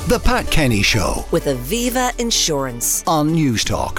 The Pat Kenny Show with Aviva Insurance on Newstalk.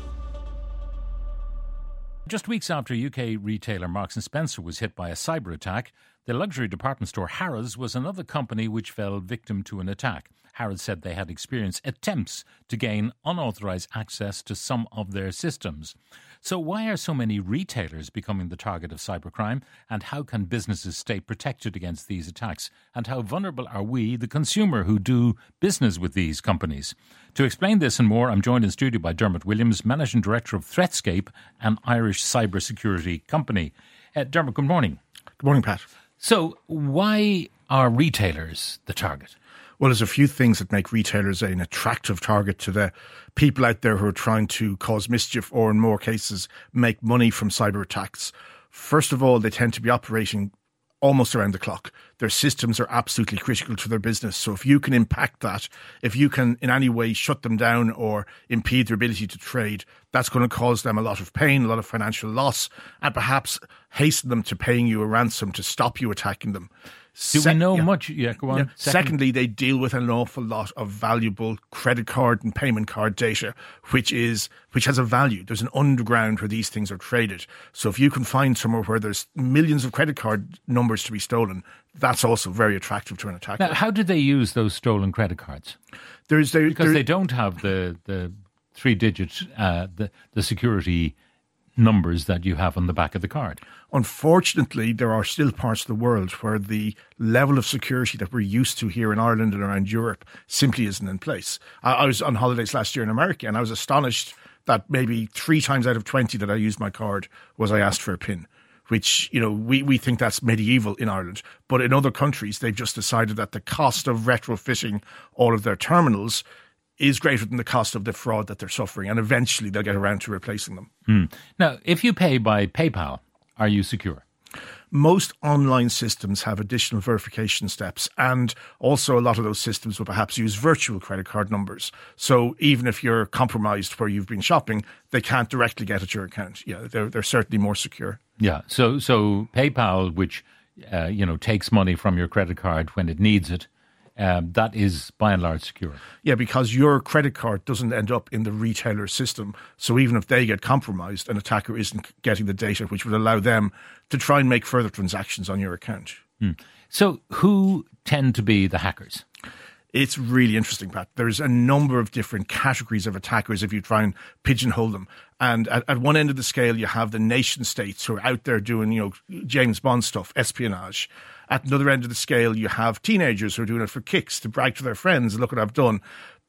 Just weeks after UK retailer Marks & Spencer was hit by a cyber attack, the luxury department store Harrods was another company which fell victim to an attack. Harrods said they had experienced attempts to gain unauthorised access to some of their systems. So why are so many retailers becoming the target of cybercrime, and how can businesses stay protected against these attacks? And how vulnerable are we, the consumer, who do business with these companies? To explain this and more, I'm joined in studio by Dermot Williams, Managing Director of Threatscape, an Irish cybersecurity company. Dermot, good morning. Good morning, Pat. So why are retailers the target? Well, there's a few things that make retailers an attractive target to the people out there who are trying to cause mischief or, in more cases, make money from cyber attacks. First of all, they tend to be operating almost around the clock. Their systems are absolutely critical to their business. So if you can impact that, if you can in any way shut them down or impede their ability to trade, that's going to cause them a lot of pain, a lot of financial loss, and perhaps hasten them to paying you a ransom to stop you attacking them. Do we know much? Yeah, go on. Yeah. Secondly, they deal with an awful lot of valuable credit card and payment card data, which has a value. There's an underground where these things are traded. So if you can find somewhere where there's millions of credit card numbers to be stolen, that's also very attractive to an attacker. Now, how do they use those stolen credit cards? Because they don't have the 3-digit, the security numbers that you have on the back of the card. Unfortunately, there are still parts of the world where the level of security that we're used to here in Ireland and around Europe simply isn't in place. I was on holidays last year in America, and I was astonished that maybe 3 times out of 20 that I used my card was I asked for a PIN, which, we think that's medieval in Ireland. But in other countries, they've just decided that the cost of retrofitting all of their terminals is greater than the cost of the fraud that they're suffering, and eventually they'll get around to replacing them. Now, if you pay by PayPal, are you secure? Most online systems have additional verification steps, and also a lot of those systems will perhaps use virtual credit card numbers. So even if you're compromised where you've been shopping, they can't directly get at your account. Yeah, they're certainly more secure. Yeah, so PayPal, which takes money from your credit card when it needs it, that is by and large secure. Yeah, because your credit card doesn't end up in the retailer system. So even if they get compromised, an attacker isn't getting the data which would allow them to try and make further transactions on your account. So who tend to be the hackers? It's really interesting, Pat. There's a number of different categories of attackers if you try and pigeonhole them. And at one end of the scale, you have the nation states who are out there doing, James Bond stuff, espionage. At another end of the scale, you have teenagers who are doing it for kicks, to brag to their friends, and look what I've done.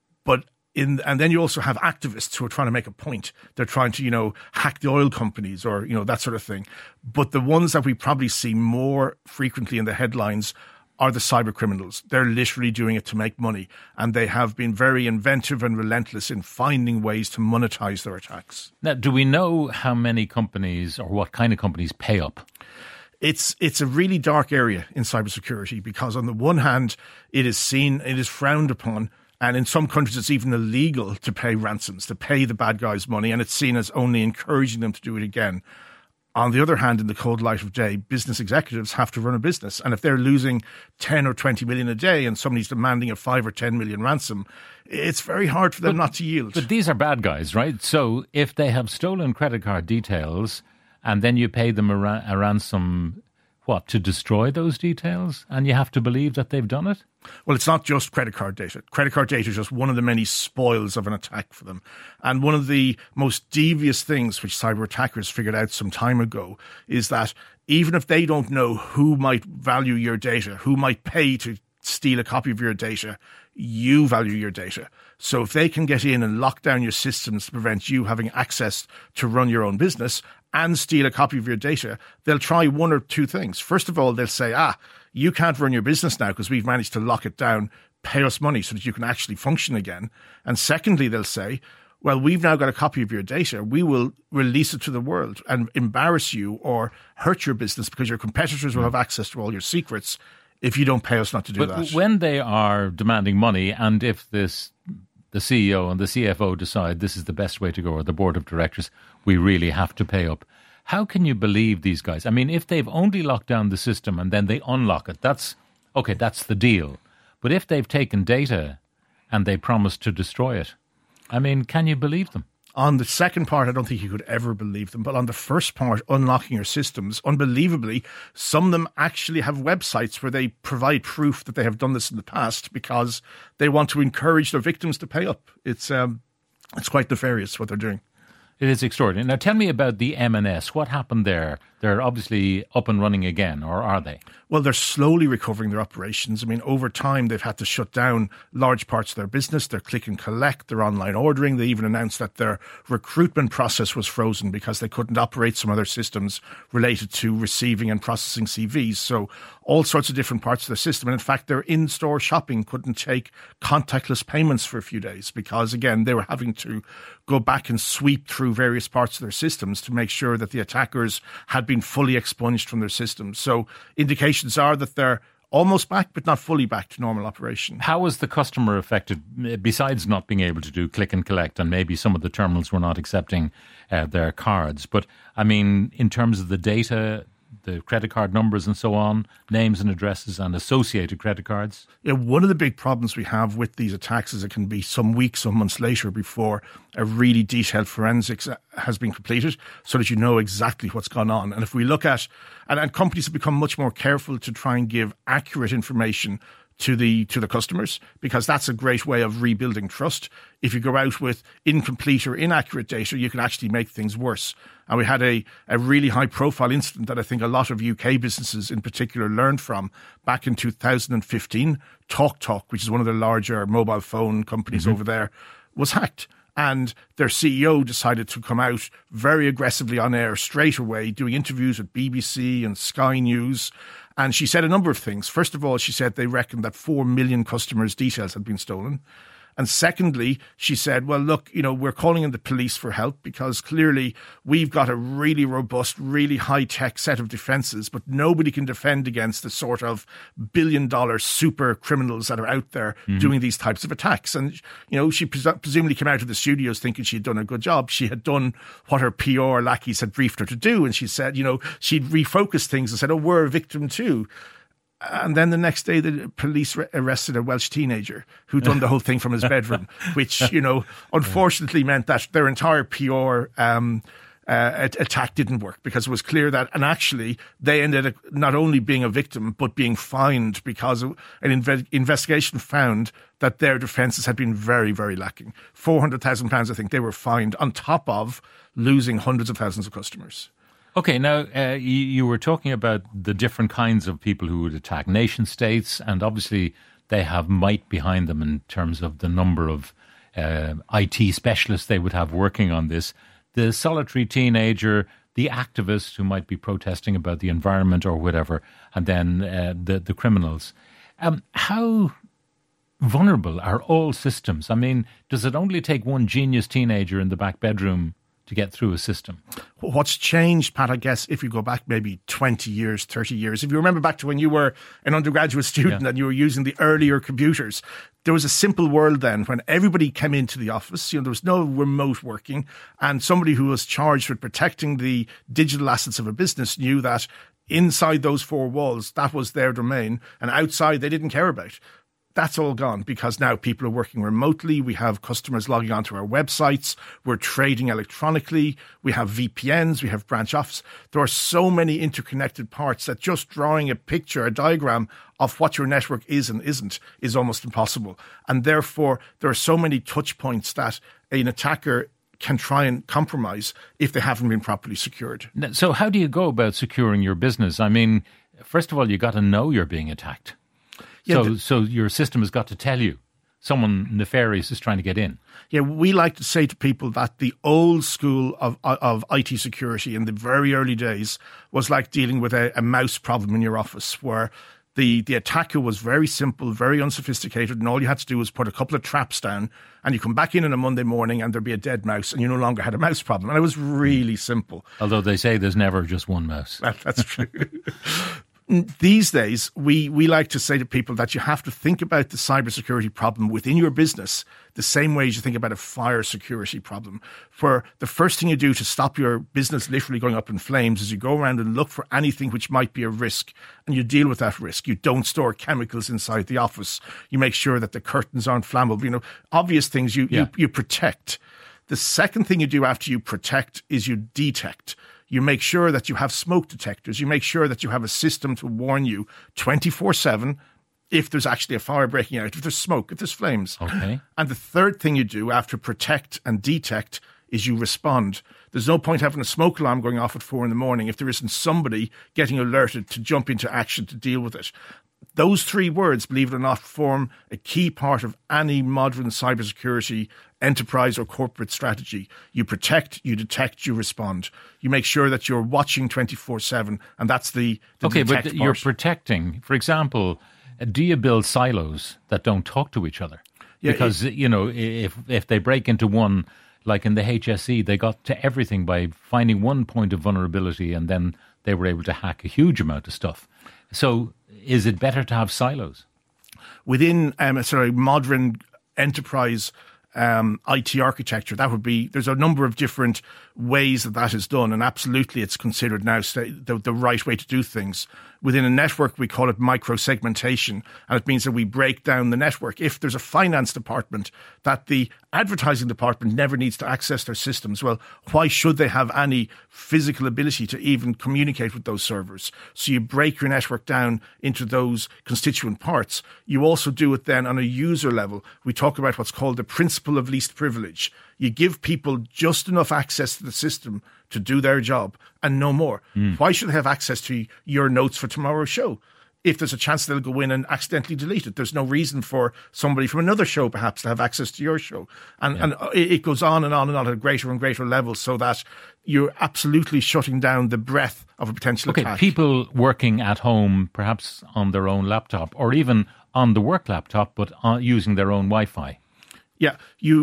And then you also have activists who are trying to make a point. They're trying to, hack the oil companies or, that sort of thing. But the ones that we probably see more frequently in the headlines are the cyber criminals. They're literally doing it to make money, and they have been very inventive and relentless in finding ways to monetize their attacks. Now, do we know how many companies or what kind of companies pay up? It's a really dark area in cybersecurity because on the one hand, it is frowned upon, and in some countries it's even illegal to pay ransoms, to pay the bad guys money, and it's seen as only encouraging them to do it again. On the other hand, in the cold light of day, business executives have to run a business. And if they're losing 10 or 20 million a day and somebody's demanding a 5 or 10 million ransom, it's very hard for them not to yield. But these are bad guys, right? So if they have stolen credit card details and then you pay them a ransom, to destroy those details? And you have to believe that they've done it? Well, it's not just credit card data. Credit card data is just one of the many spoils of an attack for them. And one of the most devious things which cyber attackers figured out some time ago is that even if they don't know who might value your data, who might pay to steal a copy of your data, you value your data. So if they can get in and lock down your systems to prevent you having access to run your own business and steal a copy of your data, they'll try one or two things. First of all, they'll say, you can't run your business now because we've managed to lock it down. Pay us money so that you can actually function again. And secondly, they'll say, well, we've now got a copy of your data. We will release it to the world and embarrass you or hurt your business because your competitors will have access to all your secrets if you don't pay us not to do that. But when they are demanding money, and if the CEO and the CFO decide this is the best way to go, or the board of directors, we really have to pay up, how can you believe these guys? I mean, if they've only locked down the system and then they unlock it, that's the deal. But if they've taken data and they promised to destroy it. I mean, can you believe them? On the second part, I don't think you could ever believe them. But on the first part, unlocking your systems, unbelievably, some of them actually have websites where they provide proof that they have done this in the past because they want to encourage their victims to pay up. It's quite nefarious what they're doing. It is extraordinary. Now, tell me about the M&S. What happened there? They're obviously up and running again, or are they? Well, they're slowly recovering their operations. I mean, over time, they've had to shut down large parts of their business, their click and collect, their online ordering. They even announced that their recruitment process was frozen because they couldn't operate some other systems related to receiving and processing CVs. So all sorts of different parts of the system. And in fact, their in-store shopping couldn't take contactless payments for a few days because, again, they were having to go back and sweep through various parts of their systems to make sure that the attackers had been fully expunged from their systems. So indications are that they're almost back, but not fully back to normal operation. How was the customer affected, besides not being able to do click and collect, and maybe some of the terminals were not accepting their cards? But, I mean, in terms of the data, the credit card numbers and so on, names and addresses and associated credit cards? Yeah, one of the big problems we have with these attacks is it can be some weeks, some months later before a really detailed forensics has been completed so that you know exactly what's gone on. And if we look at, and companies have become much more careful to try and give accurate information to the customers, because that's a great way of rebuilding trust. If you go out with incomplete or inaccurate data, you can actually make things worse. And we had a really high profile incident that I think a lot of UK businesses in particular learned from back in 2015. TalkTalk, which is one of the larger mobile phone companies over there, was hacked. And their CEO decided to come out very aggressively on air straight away, doing interviews with BBC and Sky News. And she said a number of things. First of all, she said they reckoned that 4 million customers' details had been stolen. And secondly, she said, well, look, we're calling in the police for help because clearly we've got a really robust, really high-tech set of defences, but nobody can defend against the sort of billion-dollar super criminals that are out there doing these types of attacks. And, she presumably came out of the studios thinking she'd done a good job. She had done what her PR lackeys had briefed her to do. And she said, she'd refocused things and said, oh, we're a victim too. And then the next day, the police arrested a Welsh teenager who'd done the whole thing from his bedroom, which, unfortunately meant that their entire PR attack didn't work because it was clear that, and actually, they ended up not only being a victim, but being fined because an investigation found that their defences had been very, very lacking. £400,000, I think they were fined on top of losing hundreds of thousands of customers. Okay, now you were talking about the different kinds of people who would attack nation states, and obviously they have might behind them in terms of the number of IT specialists they would have working on this. The solitary teenager, the activist who might be protesting about the environment or whatever, and then the criminals. How vulnerable are all systems? I mean, does it only take one genius teenager in the back bedroom to get through a system? What's changed, Pat, I guess, if you go back maybe 20 years, 30 years, if you remember back to when you were an undergraduate student and you were using the earlier computers, there was a simple world then when everybody came into the office, there was no remote working, and somebody who was charged with protecting the digital assets of a business knew that inside those four walls, that was their domain, and outside they didn't care about. That's all gone because now people are working remotely. We have customers logging onto our websites. We're trading electronically. We have VPNs. We have branch office. There are so many interconnected parts that just drawing a picture, a diagram of what your network is and isn't is almost impossible. And therefore, there are so many touch points that an attacker can try and compromise if they haven't been properly secured. So how do you go about securing your business? I mean, first of all, you got to know you're being attacked. Yeah, so your system has got to tell you someone nefarious is trying to get in. Yeah, we like to say to people that the old school of IT security in the very early days was like dealing with a mouse problem in your office where the attacker was very simple, very unsophisticated, and all you had to do was put a couple of traps down and you come back in on a Monday morning and there'd be a dead mouse and you no longer had a mouse problem. And it was really simple. Although they say there's never just one mouse. That's true. These days, we like to say to people that you have to think about the cybersecurity problem within your business the same way as you think about a fire security problem. For the first thing you do to stop your business literally going up in flames is you go around and look for anything which might be a risk, and you deal with that risk. You don't store chemicals inside the office. You make sure that the curtains aren't flammable. Obvious things you protect. The second thing you do after you protect is you detect. You make sure that you have smoke detectors. You make sure that you have a system to warn you 24/7 if there's actually a fire breaking out, if there's smoke, if there's flames. Okay. And the third thing you do after protect and detect is you respond. There's no point having a smoke alarm going off at 4 a.m. if there isn't somebody getting alerted to jump into action to deal with it. Those three words, believe it or not, form a key part of any modern cybersecurity enterprise or corporate strategy. You protect, you detect, you respond. You make sure that you're watching 24/7, and that's the okay, detect but part. you're protecting. For example, do you build silos that don't talk to each other? Yeah, because, if they break into one, like in the HSE, they got to everything by finding one point of vulnerability, and then they were able to hack a huge amount of stuff. So is it better to have silos? Within modern enterprise IT architecture, there's a number of different ways that is done, and absolutely it's considered now the right way to do things. Within a network, we call it micro-segmentation, and it means that we break down the network. If there's a finance department that the advertising department never needs to access their systems, well, why should they have any physical ability to even communicate with those servers? So you break your network down into those constituent parts. You also do it then on a user level. We talk about what's called the principle of least privilege. You give people just enough access to the system to do their job and no more. Why should they have access to your notes for tomorrow's show? If there's a chance they'll go in and accidentally delete it, there's no reason for somebody from another show perhaps to have access to your show. And it goes on and on and on at a greater and greater level, so that you're absolutely shutting down the breadth of a potential attack. People working at home, perhaps on their own laptop, or even on the work laptop, but using their own Wi-Fi. Yeah,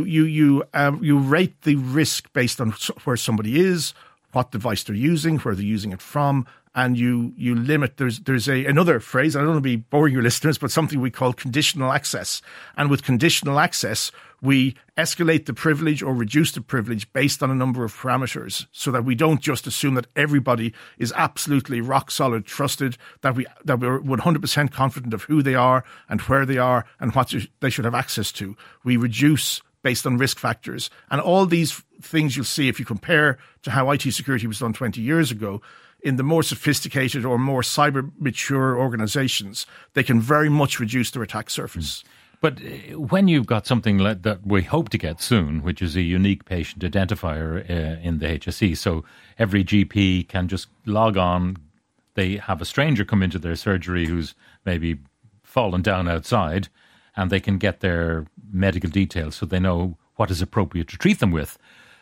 you rate the risk based on where somebody is, what device they're using, where they're using it from, and you limit. There's another phrase. I don't want to be boring your listeners, but something we call conditional access. And with conditional access, we escalate the privilege or reduce the privilege based on a number of parameters, so that we don't just assume that everybody is absolutely rock solid, trusted, that we're 100% confident of who they are and where they are and what they should have access to. We reduce based on risk factors. And all these things you'll see if you compare to how IT security was done 20 years ago. In the more sophisticated or more cyber mature organizations, they can very much reduce their attack surface. But when you've got something like that we hope to get soon, which is a unique patient identifier in the HSE, so every GP can just log on, they have a stranger come into their surgery who's maybe fallen down outside, and they can get their medical details so they know what is appropriate to treat them with.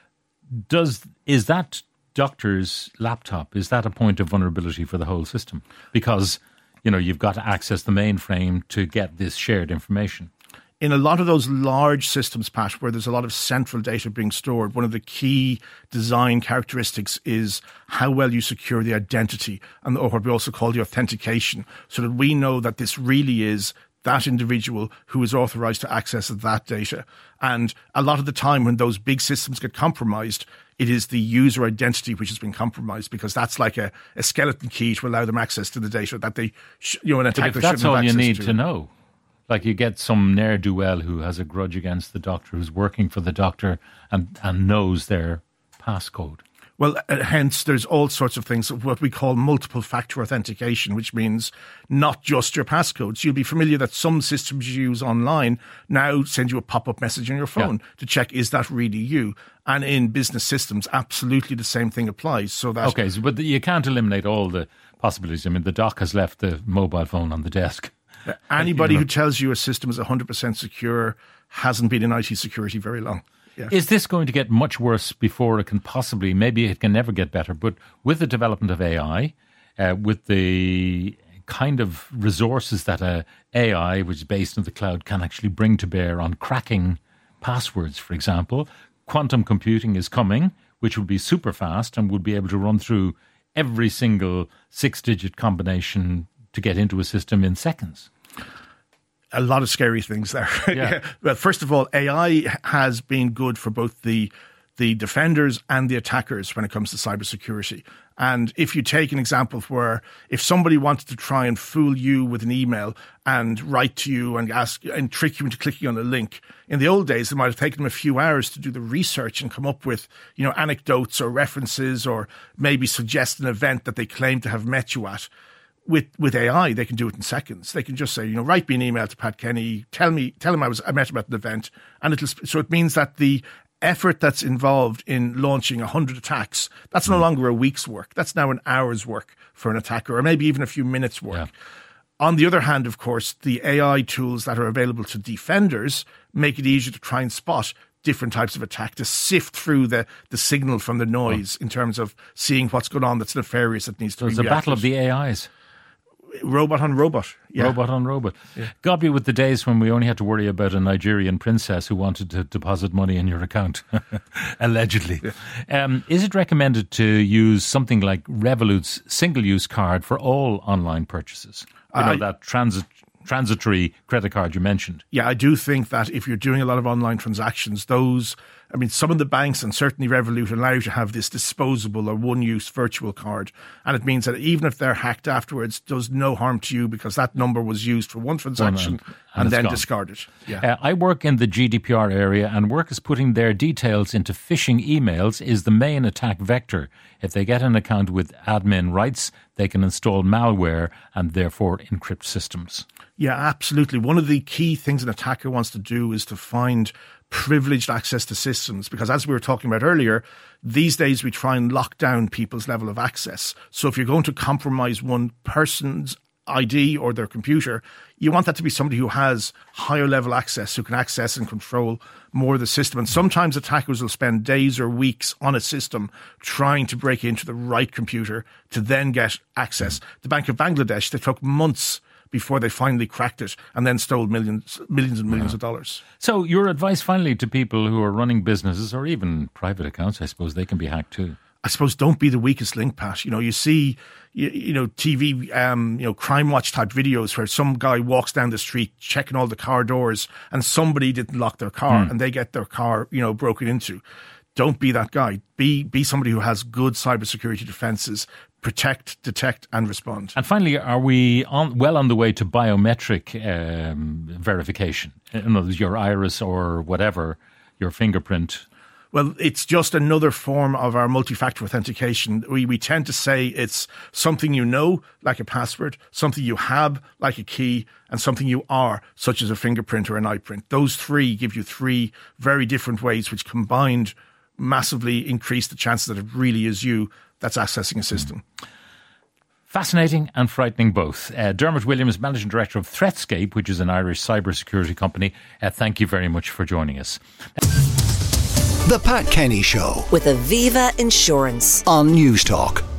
Is that doctor's laptop, is that a point of vulnerability for the whole system? Because, you've got to access the mainframe to get this shared information. In a lot of those large systems, Pat, where there's a lot of central data being stored, one of the key design characteristics is how well you secure the identity, or what we also call the authentication, so that we know that this really is that individual who is authorized to access that data. And a lot of the time when those big systems get compromised, it is the user identity which has been compromised, because that's like a skeleton key to allow them access to the data that they, an attacker shouldn't have access to. That's all you need to know. Like you get some ne'er-do-well who has a grudge against the doctor, who's working for the doctor and knows their passcode. Well, hence there's all sorts of things, what we call multiple factor authentication, which means not just your passcodes. You'll be familiar that some systems you use online now send you a pop-up message on your phone to check, is that really you? And in business systems, absolutely the same thing applies. So that but you can't eliminate all the possibilities. I mean, the doc has left the mobile phone on the desk. Anybody who tells you a system is 100% secure hasn't been in IT security very long. Yeah. Is this going to get much worse before it can possibly, maybe it can never get better, but with the development of AI, with the kind of resources that AI, which is based in the cloud, can actually bring to bear on cracking passwords, for example, quantum computing is coming, which will be super fast and will be able to run through every single 6-digit combination to get into a system in seconds. A lot of scary things there. Yeah. Well, first of all, AI has been good for both the defenders and the attackers when it comes to cybersecurity. And if you take an example where if somebody wanted to try and fool you with an email and write to you and ask and trick you into clicking on a link, in the old days, it might have taken them a few hours to do the research and come up with, anecdotes or references or maybe suggest an event that they claim to have met you at. With AI, they can do it in seconds. They can just say, write me an email to Pat Kenny, tell him I met him at an event, and so it means that the effort that's involved in launching 100 attacks, that's no longer a week's work. That's now an hour's work for an attacker, or maybe even a few minutes' work. Yeah. On the other hand, of course, the AI tools that are available to defenders make it easier to try and spot different types of attack, to sift through the signal from the noise in terms of seeing what's going on that's nefarious that needs to be reacted. It's a battle of the AIs. Robot on robot. Yeah. Robot on robot. Yeah. God be with the days when we only had to worry about a Nigerian princess who wanted to deposit money in your account, allegedly. Yeah. Is it recommended to use something like Revolut's single-use card for all online purchases? That transitory credit card you mentioned. Yeah, I do think that if you're doing a lot of online transactions, some of the banks and certainly Revolut allow you to have this disposable or one-use virtual card. And it means that even if they're hacked afterwards, it does no harm to you because that number was used for one transaction and then discarded. Yeah. I work in the GDPR area, and workers putting their details into phishing emails is the main attack vector. If they get an account with admin rights, they can install malware and therefore encrypt systems. Yeah, absolutely. One of the key things an attacker wants to do is to find privileged access to systems, because as we were talking about earlier, these days we try and lock down people's level of access. So if you're going to compromise one person's ID or their computer, you want that to be somebody who has higher level access, who can access and control more of the system. And sometimes attackers will spend days or weeks on a system trying to break into the right computer to then get access. The Bank of Bangladesh, they took months before they finally cracked it and then stole millions and millions of dollars. So your advice finally to people who are running businesses or even private accounts, I suppose they can be hacked too. I suppose don't be the weakest link, Pat. You see, TV, Crime Watch type videos where some guy walks down the street checking all the car doors and somebody didn't lock their car and they get their car, broken into. Don't be that guy. Be somebody who has good cybersecurity defenses. Protect, detect, and respond. And finally, are we well on the way to biometric verification? In other words, your iris or whatever, your fingerprint. Well, it's just another form of our multi-factor authentication. We tend to say it's something you know, like a password, something you have, like a key, and something you are, such as a fingerprint or an eye print. Those three give you three very different ways, which combined massively increase the chances that it really is you that's accessing a system. Fascinating and frightening both. Dermot Williams, Managing Director of Threatscape, which is an Irish cybersecurity company. Thank you very much for joining us. The Pat Kenny Show with Aviva Insurance on News Talk.